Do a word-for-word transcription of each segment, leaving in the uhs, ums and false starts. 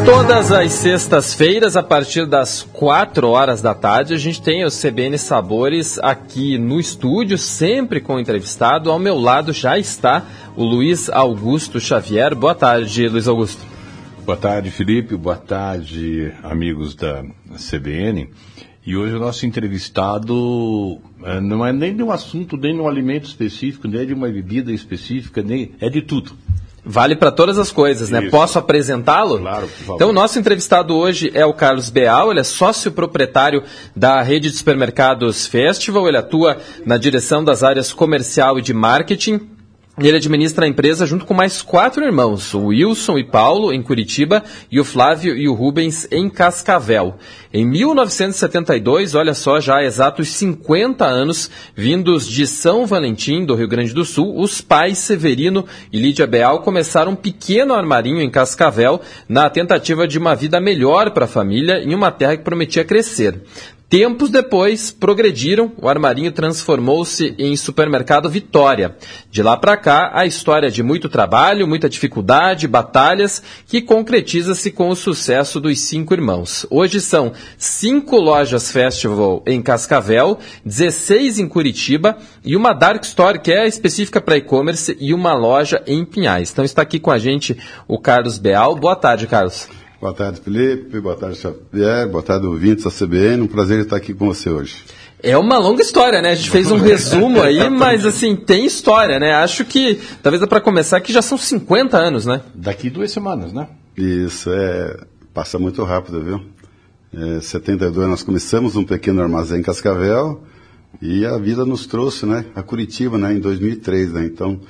Todas as sextas-feiras, a partir das quatro horas da tarde, a gente tem o C B N Sabores aqui no estúdio, sempre com o entrevistado. Ao meu lado já está o Luiz Augusto Xavier. Boa tarde, Luiz Augusto. Boa tarde, Felipe. Boa tarde, amigos da C B N. E hoje o nosso entrevistado é, não é nem de um assunto, nem de um alimento específico, nem de uma bebida específica, nem é de tudo. Vale para todas as coisas, né? Isso. Posso apresentá-lo? Claro, por favor. Então, o nosso entrevistado hoje é o Carlos Beal, ele é sócio proprietário da rede de supermercados Festival, ele atua na direção das áreas comercial e de marketing. Ele administra a empresa junto com mais quatro irmãos, o Wilson e Paulo, em Curitiba, e o Flávio e o Rubens, em Cascavel. Em mil novecentos e setenta e dois, olha só, já há exatos cinquenta anos, vindos de São Valentim, do Rio Grande do Sul, os pais Severino e Lídia Beal começaram um pequeno armarinho em Cascavel, na tentativa de uma vida melhor para a família, em uma terra que prometia crescer. Tempos depois, progrediram, o armarinho transformou-se em supermercado Vitória. De lá para cá, a história de muito trabalho, muita dificuldade, batalhas, que concretiza-se com o sucesso dos cinco irmãos. Hoje são cinco lojas Festival em Cascavel, dezesseis em Curitiba e uma Dark Store, que é específica para e-commerce, e uma loja em Pinhais. Então está aqui com a gente o Carlos Beal. Boa tarde, Carlos. Boa tarde, Felipe. Boa tarde, Xavier. Boa tarde, ouvintes da C B N. Um prazer estar aqui com você hoje. É uma longa história, né? A gente fez um resumo aí, mas assim, tem história, né? Acho que, talvez dá para começar, que já são cinquenta anos, né? Daqui duas semanas, né? Isso, é, passa muito rápido, viu? Em setenta e dois nós começamos um pequeno armazém em Cascavel e a vida nos trouxe, né? A Curitiba, né? Em dois mil e três, né? Então,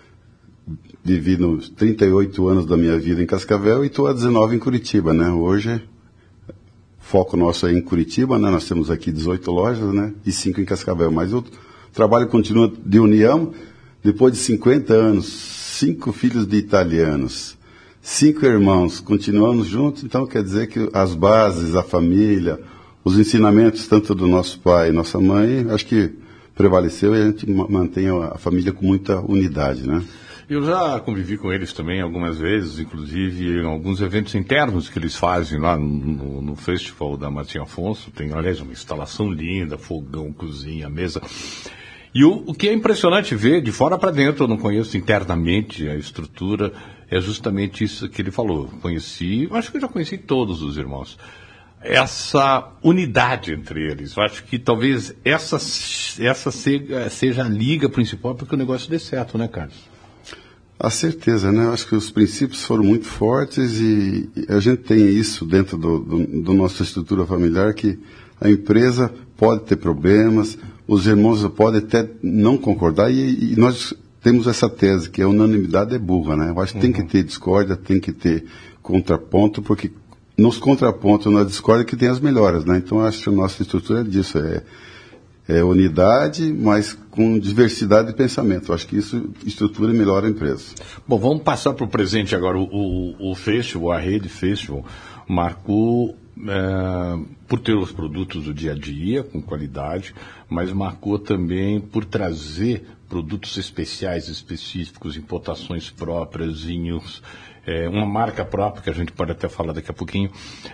vivi nos trinta e oito anos da minha vida em Cascavel e estou há dezenove em Curitiba, né? Hoje, foco nosso é em Curitiba, né? Nós temos aqui dezoito lojas, né? E cinco em Cascavel. Mas o trabalho continua de união. Depois de cinquenta anos, cinco filhos de italianos, cinco irmãos, continuamos juntos. Então, quer dizer que as bases, a família, os ensinamentos, tanto do nosso pai e nossa mãe, acho que prevaleceu e a gente mantém a família com muita unidade, né? Eu já convivi com eles também algumas vezes, inclusive em alguns eventos internos que eles fazem lá no, no Festival da Martim Afonso. Tem, aliás, uma instalação linda, fogão, cozinha, mesa. E o, o que é impressionante ver, de fora para dentro, eu não conheço internamente a estrutura, é justamente isso que ele falou. Conheci, acho que eu já conheci todos os irmãos. Essa unidade entre eles. Eu acho que talvez essa, essa seja, seja a liga principal para que o negócio dê certo, né, Carlos? A certeza, né? Eu acho que os princípios foram muito fortes e a gente tem isso dentro do, do, do nossa estrutura familiar, que a empresa pode ter problemas, os irmãos podem até não concordar e, e nós temos essa tese que a unanimidade é burra, né? Eu acho que uhum. tem que ter discórdia, tem que ter contraponto, porque nos contrapontos, na discórdia que tem as melhoras, né? Então eu acho que a nossa estrutura é disso, é É unidade, mas com diversidade de pensamento. Eu acho que isso estrutura e melhora a empresa. Bom, vamos passar para o presente agora. O, o, o Festival, a rede Festival, marcou é, por ter os produtos do dia a dia, com qualidade, mas marcou também por trazer produtos especiais, específicos, importações próprias, vinhos, é, uma marca própria, que a gente pode até falar daqui a pouquinho.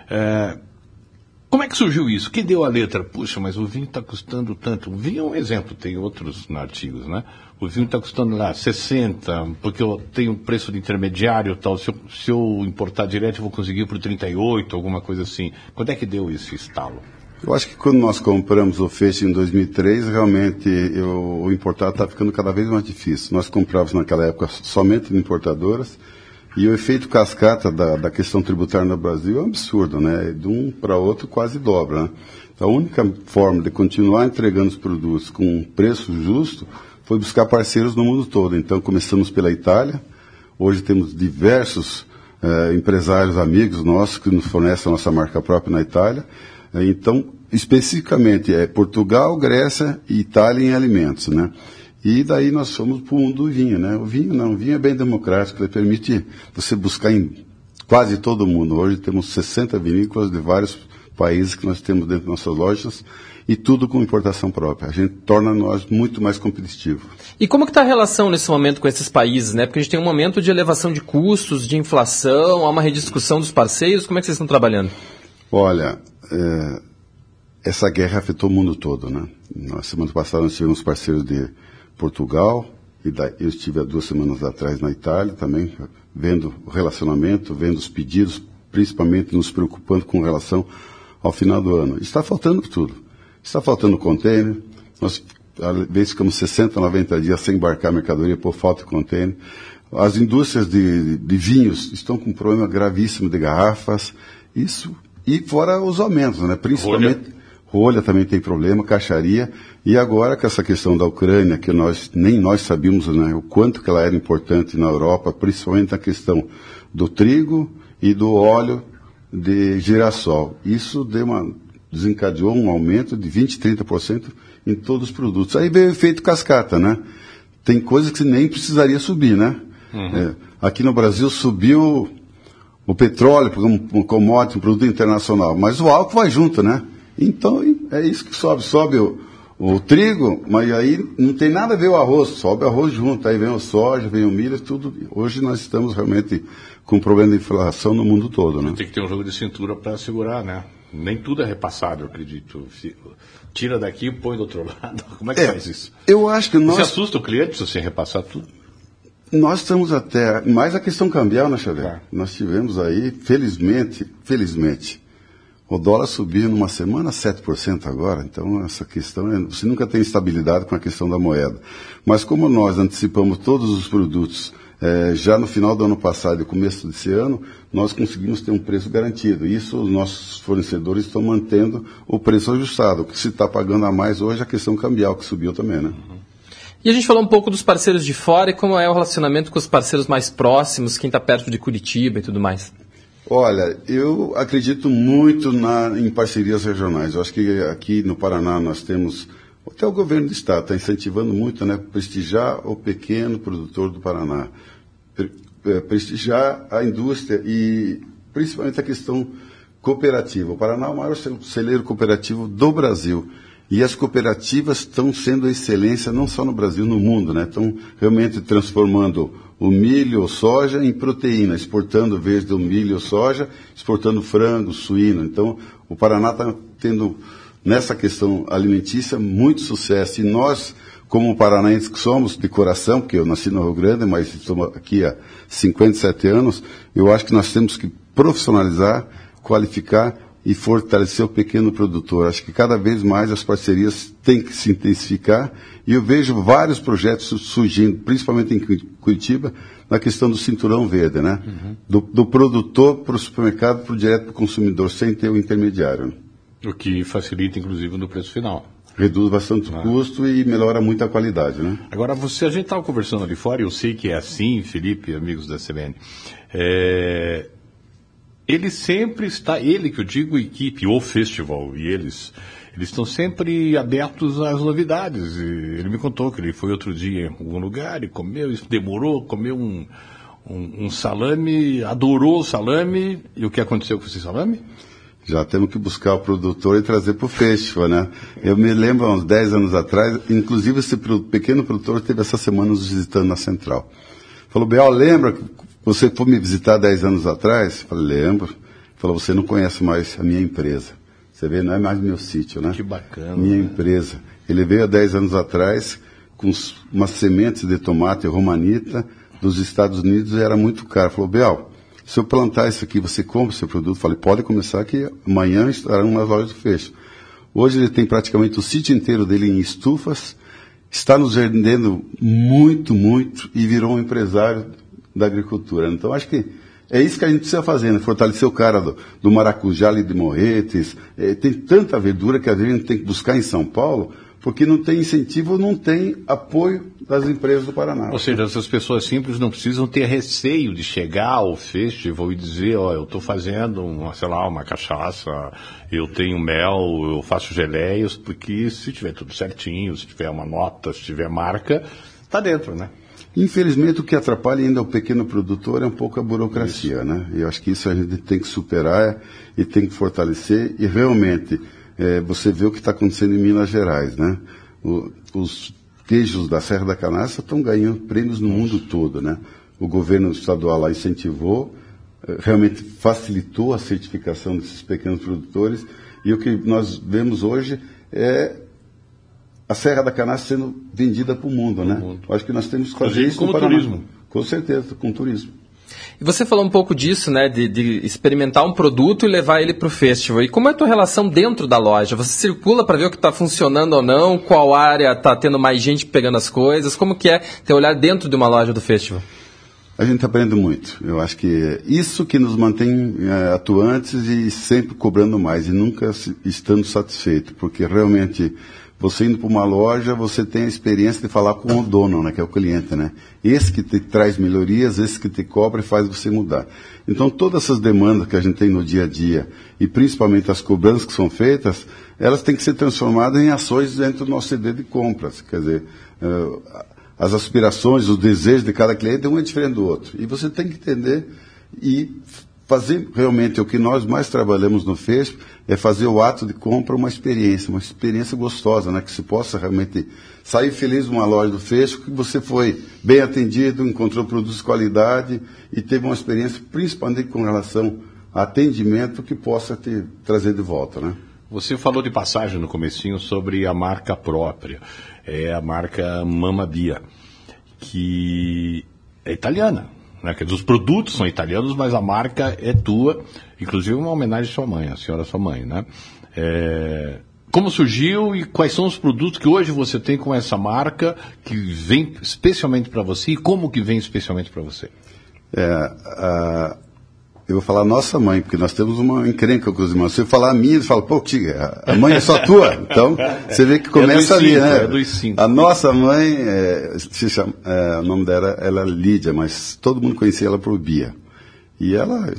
É, Como é que surgiu isso? Quem deu a letra? Puxa, mas o vinho está custando tanto. O vinho é um exemplo, tem outros artigos, né? O vinho está custando lá sessenta, porque eu tenho preço de intermediário e tal. Se eu, se eu importar direto, eu vou conseguir por trinta e oito, alguma coisa assim. Quando é que deu esse estalo? Eu acho que quando nós compramos o Feixe em dois mil e três, realmente eu, o importado está ficando cada vez mais difícil. Nós comprávamos naquela época somente de importadoras. E o efeito cascata da, da questão tributária no Brasil é um absurdo, né? De um para outro quase dobra, né? Então, a única forma de continuar entregando os produtos com um preço justo foi buscar parceiros no mundo todo. Então, começamos pela Itália. Hoje temos diversos eh, empresários, amigos nossos que nos fornecem a nossa marca própria na Itália. Então, especificamente, é Portugal, Grécia e Itália em alimentos, né? E daí nós fomos para o mundo do vinho, né? O vinho não, o vinho é bem democrático, ele permite você buscar em quase todo mundo. Hoje temos sessenta vinícolas de vários países que nós temos dentro de nossas lojas, e tudo com importação própria. A gente torna nós muito mais competitivos. E como que está a relação nesse momento com esses países, né? Porque a gente tem um momento de elevação de custos, de inflação, há uma rediscussão dos parceiros. Como é que vocês estão trabalhando? Olha, é, essa guerra afetou o mundo todo, né? Na semana passada nós tivemos parceiros de Portugal, e da, eu estive há duas semanas atrás na Itália também, vendo o relacionamento, vendo os pedidos, principalmente nos preocupando com relação ao final do ano. Está faltando tudo. Está faltando container, nós às vezes ficamos sessenta, noventa dias sem embarcar mercadoria por falta de container. As indústrias de, de vinhos estão com um problema gravíssimo de garrafas, isso, e fora os aumentos, né? Principalmente, rolha, rolha também tem problema, caixaria, e agora com essa questão da Ucrânia, que nós, nem nós sabíamos, né, o quanto que ela era importante na Europa, principalmente a questão do trigo e do óleo de girassol. Isso deu uma, desencadeou um aumento de vinte, trinta por cento em todos os produtos. Aí veio o efeito cascata, né? Tem coisas que nem precisaria subir, né? Uhum. É, aqui no Brasil subiu o petróleo, um, um commodity, um produto internacional, mas o álcool vai junto, né? Então é isso que sobe. Sobe o, o trigo, mas aí não tem nada a ver o arroz, sobe o arroz junto, aí vem o soja, vem o milho, tudo. Hoje nós estamos realmente com um problema de inflação no mundo todo, né? Tem que ter um jogo de cintura para segurar, né? Nem tudo é repassado, eu acredito. Tira daqui e põe do outro lado. Como é que é, faz isso? Eu acho que nós... Você assusta o cliente se você repassar tudo? Nós estamos até... Mais a questão cambial, né, Xavier? É. Nós tivemos aí, felizmente, felizmente, o dólar subiu numa semana sete por cento agora, então essa questão, é, você nunca tem estabilidade com a questão da moeda. Mas como nós antecipamos todos os produtos é, já no final do ano passado e começo desse ano, nós conseguimos ter um preço garantido. Isso os nossos fornecedores estão mantendo o preço ajustado. O que se está pagando a mais hoje é a questão cambial, que subiu também, né? Uhum. E a gente falou um pouco dos parceiros de fora e como é o relacionamento com os parceiros mais próximos, quem está perto de Curitiba e tudo mais. Olha, eu acredito muito na, em parcerias regionais. Eu acho que aqui no Paraná nós temos, até o governo do estado está incentivando muito, né, prestigiar o pequeno produtor do Paraná, prestigiar a indústria e principalmente a questão cooperativa. O Paraná é o maior celeiro cooperativo do Brasil. E as cooperativas estão sendo a excelência não só no Brasil, no mundo, né? Estão realmente transformando o milho ou soja em proteína, exportando vez do milho ou soja, exportando frango, suíno. Então, o Paraná está tendo, nessa questão alimentícia, muito sucesso. E nós, como paranaenses que somos de coração, porque eu nasci no Rio Grande, mas estou aqui há cinquenta e sete anos, eu acho que nós temos que profissionalizar, qualificar e fortalecer o pequeno produtor. Acho que cada vez mais as parcerias têm que se intensificar e eu vejo vários projetos surgindo, principalmente em Curitiba, na questão do cinturão verde, né? Uhum. Do, do produtor para o supermercado, para o direto para o consumidor, sem ter o intermediário. O que facilita, inclusive, no preço final. Reduz bastante ah. o custo e melhora muito a qualidade, né? Agora, você, a gente estava conversando ali fora, e eu sei que é assim, Felipe, amigos da C B N, é... ele sempre está, ele que eu digo equipe, ou festival, e eles, eles estão sempre abertos às novidades. E ele me contou que ele foi outro dia em algum lugar e comeu, demorou, comeu um, um, um salame, adorou o salame, e o que aconteceu com esse salame? Já temos que buscar o produtor e trazer para o festival, né? Eu me lembro, há uns dez anos atrás, inclusive esse pequeno produtor esteve essa semana nos visitando na Central. Falou, Bial, lembra que você foi me visitar dez anos atrás? Falei, lembro. Falou, você não conhece mais a minha empresa. Você vê, não é mais meu sítio, né? Que bacana. Minha né? empresa. Ele veio há dez anos atrás com umas sementes de tomate romanita dos Estados Unidos e era muito caro. Falou, Bial, se eu plantar isso aqui, você compra o seu produto? Falei, pode começar que amanhã estarão nas lojas do Fecho. Hoje ele tem praticamente o sítio inteiro dele em estufas, está nos vendendo muito, muito e virou um empresário da agricultura. Então, acho que é isso que a gente precisa fazer, né? Fortalecer o cara do, do maracujá ali de Morretes. É, tem tanta verdura que às vezes a gente tem que buscar em São Paulo, porque não tem incentivo, não tem apoio das empresas do Paraná. Ou seja, essas pessoas simples não precisam ter receio de chegar ao festival e dizer, ó, oh, eu estou fazendo, uma, sei lá, uma cachaça, eu tenho mel, eu faço geleias, porque se tiver tudo certinho, se tiver uma nota, se tiver marca, está dentro, né? Infelizmente, o que atrapalha ainda o pequeno produtor é um pouco a burocracia, isso. né? E eu acho que isso a gente tem que superar e tem que fortalecer. E realmente, é, você vê o que está acontecendo em Minas Gerais, né? O, os queijos da Serra da Canastra estão ganhando prêmios no mundo todo, né? O governo estadual lá incentivou, realmente facilitou a certificação desses pequenos produtores. E o que nós vemos hoje é a Serra da Canastra sendo vendida para o mundo, né? Mundo. Acho que nós temos que fazer isso com o turismo. Com certeza, com o turismo. E você falou um pouco disso, né, de, de experimentar um produto e levar ele para o festival. E como é a tua relação dentro da loja? Você circula para ver o que está funcionando ou não? Qual área está tendo mais gente pegando as coisas? Como que é ter olhar dentro de uma loja do festival? A gente aprende muito. Eu acho que é isso que nos mantém é, atuantes e sempre cobrando mais e nunca estando satisfeito, porque realmente você indo para uma loja, você tem a experiência de falar com o dono, né, que é o cliente, né? Esse que te traz melhorias, esse que te cobra e faz você mudar. Então, todas essas demandas que a gente tem no dia a dia, e principalmente as cobranças que são feitas, elas têm que ser transformadas em ações dentro do nosso C D de compras. Quer dizer, uh, as aspirações, os desejos de cada cliente, um é diferente do outro. E você tem que entender e fazer realmente o que nós mais trabalhamos no Facebook é fazer o ato de compra uma experiência, uma experiência gostosa, né? Que se possa realmente sair feliz de uma loja do Facebook, que você foi bem atendido, encontrou produtos de qualidade e teve uma experiência, principalmente com relação a atendimento, que possa te trazer de volta, né? Você falou de passagem no comecinho sobre a marca própria, é a marca Mamma Bia, que é italiana. Né, que os produtos são italianos, mas a marca é tua, inclusive uma homenagem à sua mãe, a senhora sua mãe, né? É, como surgiu e quais são os produtos que hoje você tem com essa marca que vem especialmente para você e como que vem especialmente para você? É, a, eu vou falar nossa mãe, porque nós temos uma encrenca com os irmãos. Se eu falar a minha, eles falam, pô, tia, a mãe é só tua. Então, você vê que começa é ali, cinco, né? É dos cinco. A nossa mãe, é, se chama, é, o nome dela ela é Lídia, mas todo mundo conhecia ela por Bia. E ela,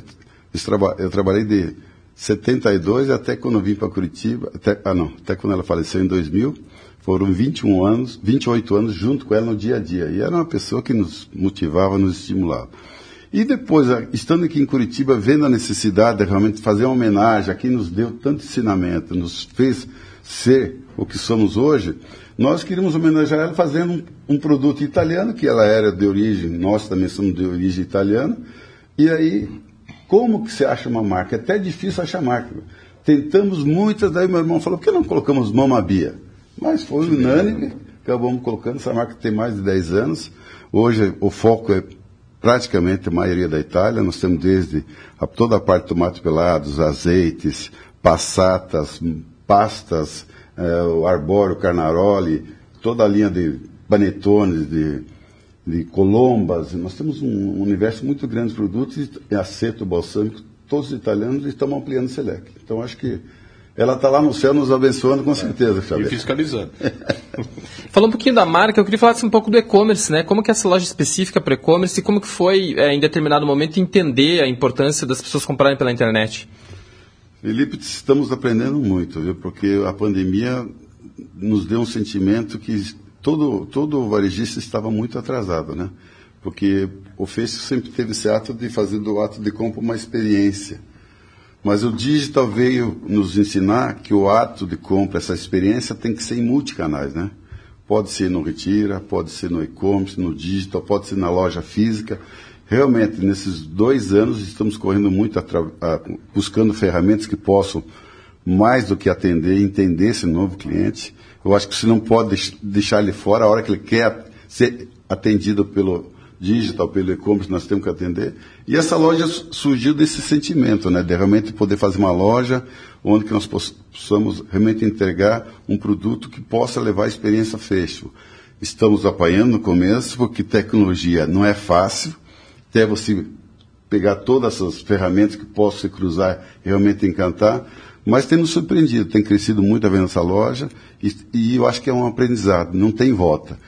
eu trabalhei de setenta e dois até quando eu vim para Curitiba, até, ah não, até quando ela faleceu em dois mil, foram vinte e um anos, vinte e oito anos junto com ela no dia a dia. E era uma pessoa que nos motivava, nos estimulava. E depois, estando aqui em Curitiba, vendo a necessidade de realmente fazer uma homenagem a quem nos deu tanto ensinamento, nos fez ser o que somos hoje, nós queríamos homenagear ela fazendo um, um produto italiano, que ela era de origem, nós também somos de origem italiana. E aí, como que você acha uma marca? É até difícil achar marca. Tentamos muitas, daí meu irmão falou, por que não colocamos Mamma Bia? Mas foi unânime, acabamos colocando essa marca que tem mais de dez anos. Hoje o foco é praticamente a maioria da Itália. Nós temos desde a, toda a parte de tomate pelados, azeites, passatas, pastas, eh, o arbóreo, o carnaroli, toda a linha de panetones, de, de colombas. Nós temos um, um universo muito grande de produtos, e aceto balsâmico, todos os italianos, e estamos ampliando o Selec. Então acho que ela está lá no céu nos abençoando, com certeza, Xavier. E fiscalizando. Falando um pouquinho da marca, eu queria falar assim, um pouco do e-commerce, né? Como que é essa loja específica para e-commerce e como que foi, é, em determinado momento, entender a importância das pessoas comprarem pela internet? Felipe, estamos aprendendo muito, viu? Porque a pandemia nos deu um sentimento que todo, todo varejista estava muito atrasado, né? Porque o Facebook sempre teve esse ato de fazer do ato de compra uma experiência. Mas o digital veio nos ensinar que o ato de compra, essa experiência, tem que ser em multicanais, né? Pode ser no Retira, pode ser no e-commerce, no digital, pode ser na loja física. Realmente, nesses dois anos, estamos correndo muito, a a, buscando ferramentas que possam, mais do que atender, entender esse novo cliente. Eu acho que você não pode deixar ele fora a hora que ele quer ser atendido pelo digital, pelo e-commerce, nós temos que atender. E essa loja surgiu desse sentimento, né, de realmente poder fazer uma loja onde que nós possamos realmente entregar um produto que possa levar a experiência festival. Estamos apanhando no começo, porque tecnologia não é fácil, até você pegar todas essas ferramentas que possam se cruzar e realmente encantar, mas tem nos surpreendido, tem crescido muito a venda dessa loja, e, e eu acho que é um aprendizado, não tem volta.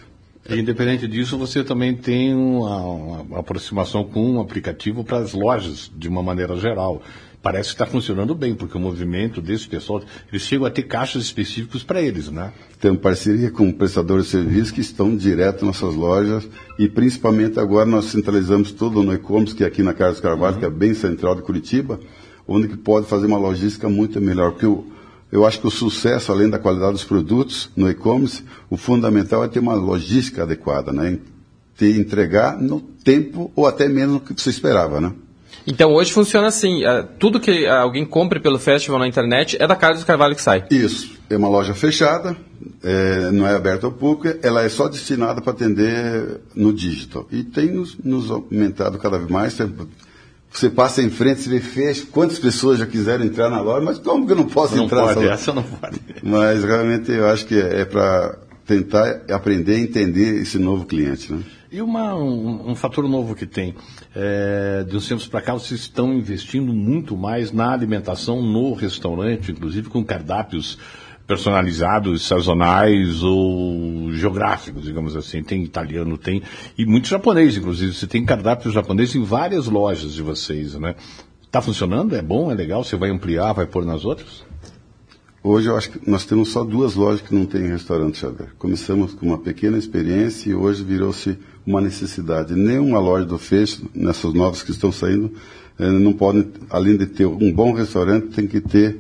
E, independente disso, você também tem uma, uma aproximação com um aplicativo para as lojas, de uma maneira geral. Parece que está funcionando bem, porque o movimento desse pessoal, eles chegam a ter caixas específicos para eles, né? Temos parceria com prestadores de serviços que estão direto nas nossas lojas e principalmente agora nós centralizamos tudo no e-commerce, que é aqui na Carlos Carvalho, uhum. que é bem central de Curitiba, onde que pode fazer uma logística muito melhor. Porque eu, eu acho que o sucesso, além da qualidade dos produtos no e-commerce, o fundamental é ter uma logística adequada, né? Ter, entregar no tempo ou até menos do que você esperava, né? Então hoje funciona assim, uh, tudo que alguém compre pelo festival na internet é da Carlos Carvalho que sai. Isso, é uma loja fechada, é, não é aberta ao público, ela é só destinada para atender no digital. E tem nos, nos aumentado cada vez mais. Você passa em frente, você vê fecha, quantas pessoas já quiseram entrar na loja, mas como que eu não posso não entrar? Pode, essa não pode. Mas realmente eu acho que é, é para tentar aprender a entender esse novo cliente, né? E uma, um, um fator novo que tem, é, de uns tempos para cá, vocês estão investindo muito mais na alimentação no restaurante, inclusive com cardápios personalizados, sazonais ou geográficos, digamos assim. Tem italiano, tem, e muito japonês, inclusive. Você tem cardápios japoneses em várias lojas de vocês, né? Está funcionando? É bom? É legal? Você vai ampliar, vai pôr nas outras? Hoje eu acho que nós temos só duas lojas que não têm restaurante, Xavier. Começamos com uma pequena experiência e hoje virou-se uma necessidade. Nenhuma loja do Fecho, nessas novas que estão saindo, eh, não podem, além de ter um bom restaurante, tem que ter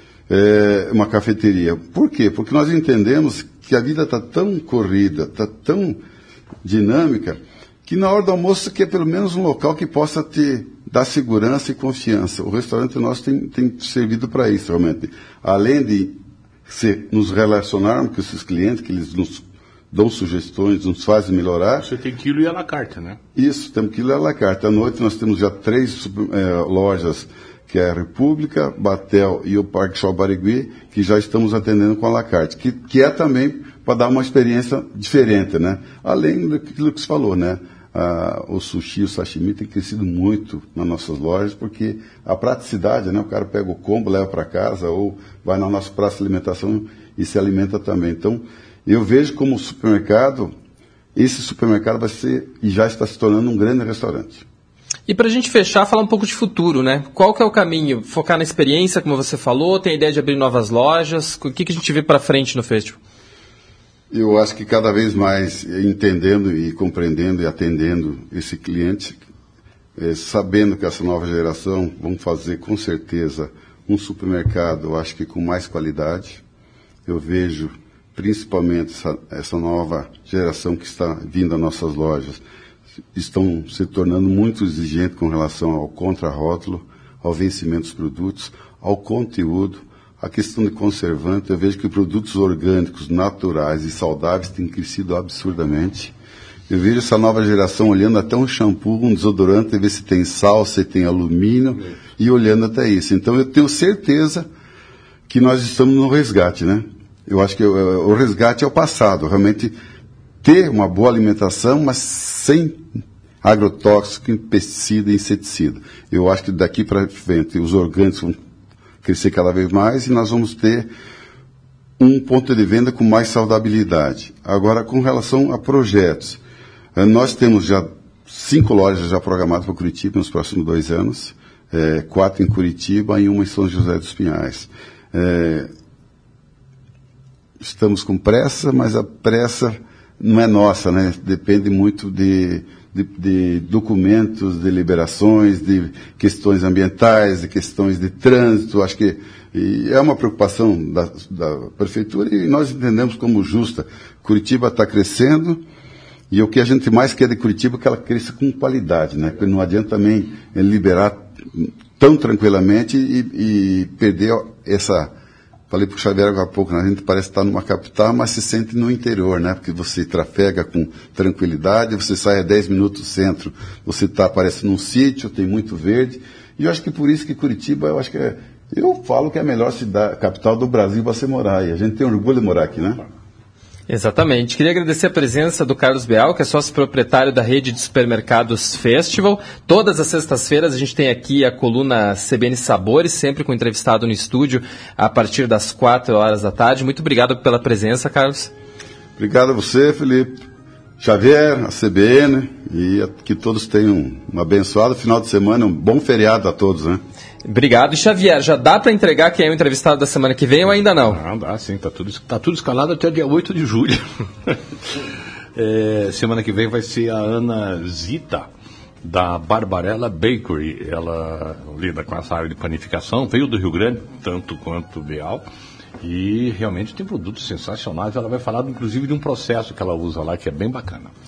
eh, uma cafeteria. Por quê? Porque nós entendemos que a vida está tão corrida, está tão dinâmica, que na hora do almoço você quer pelo menos um local que possa te dar segurança e confiança. O restaurante nosso tem, tem servido para isso, realmente. Além de se, nos relacionarmos com esses clientes, que eles nos dão sugestões, nos fazem melhorar. Você tem quilo e à la carte, né? Isso, temos quilo e à la carte. À noite nós temos já três é, lojas, que é a República, Batel e o Parque Shopping Barigui, que já estamos atendendo com a la carte, que, que é também para dar uma experiência diferente, né? Além daquilo que você falou, né? Ah, o sushi, o sashimi tem crescido muito nas nossas lojas, porque a praticidade, né? O cara pega o combo, leva para casa, ou vai na nossa praça de alimentação e se alimenta também. Então, eu vejo como supermercado, esse supermercado vai ser, e já está se tornando um grande restaurante. E para a gente fechar, falar um pouco de futuro, né? Qual que é o caminho? Focar na experiência, como você falou, tem a ideia de abrir novas lojas? O que, que a gente vê para frente no festival? Eu acho que cada vez mais entendendo e compreendendo e atendendo esse cliente, é, sabendo que essa nova geração vão fazer com certeza um supermercado, eu acho que com mais qualidade. Eu vejo principalmente essa, essa nova geração que está vindo às nossas lojas, estão se tornando muito exigentes com relação ao contrarótulo, ao vencimento dos produtos, ao conteúdo. A questão de conservante, eu vejo que produtos orgânicos, naturais e saudáveis têm crescido absurdamente. Eu vejo essa nova geração olhando até um shampoo, um desodorante, ver se tem sal, se tem alumínio, é. e olhando até isso. Então eu tenho certeza que nós estamos no resgate, né? Eu acho que o, o resgate é o passado, realmente ter uma boa alimentação, mas sem agrotóxico, pesticida e inseticida. Eu acho que daqui para frente os orgânicos vão crescer cada vez mais e nós vamos ter um ponto de venda com mais saudabilidade. Agora, com relação a projetos, nós temos já cinco lojas já programadas para Curitiba nos próximos dois anos, é, quatro em Curitiba e uma em São José dos Pinhais. É, estamos com pressa, mas a pressa não é nossa, né? Depende muito de, de, de documentos, de liberações, de questões ambientais, de questões de trânsito. Acho que e é uma preocupação da, da prefeitura e nós entendemos como justa. Curitiba está crescendo e o que a gente mais quer de Curitiba é que ela cresça com qualidade, né? Porque não adianta também liberar tão tranquilamente e, e perder essa... Falei para o Xavier agora há pouco, né? A gente parece estar numa capital, mas se sente no interior, né? Porque você trafega com tranquilidade, você sai a dez minutos do centro, você está, parece num sítio, tem muito verde. E eu acho que por isso que Curitiba, eu acho que é, eu falo que é a melhor cidade, capital do Brasil para você morar. E a gente tem orgulho de morar aqui, né? Exatamente. Queria agradecer a presença do Carlos Beal, que é sócio proprietário da rede de supermercados Festival. Todas as sextas-feiras a gente tem aqui a coluna C B N Sabores, sempre com entrevistado no estúdio, a partir das quatro horas da tarde. Muito obrigado pela presença, Carlos. Obrigado a você, Felipe. Xavier, a C B N, e que todos tenham um abençoado final de semana, um bom feriado a todos, né? Obrigado. E Xavier, já dá para entregar quem é o entrevistado da semana que vem ou ainda não? Não, dá sim, tá tudo, tá tudo escalado até dia oito de julho. é, semana que vem vai ser a Ana Zita, da Barbarella Bakery. Ela lida com essa área de panificação, veio do Rio Grande, tanto quanto Beal, e realmente tem produtos sensacionais. Ela vai falar, inclusive, de um processo que ela usa lá, que é bem bacana.